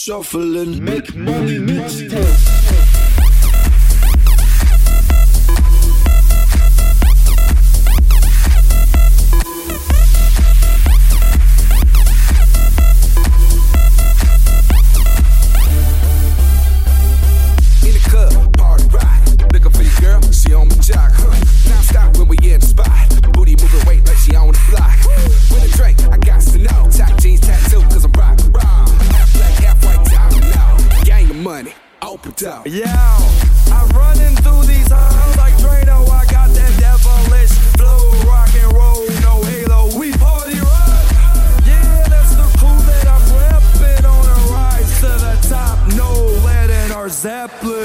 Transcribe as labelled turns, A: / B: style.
A: shuffling.
B: Make money mixtape.
C: Yeah, I'm running through these halls like Drano. I got that devilish flow, rock and roll, no halo. We party rock. Yeah, that's the clue that I'm repping on a rise to the top. No lead in our Zeppelin.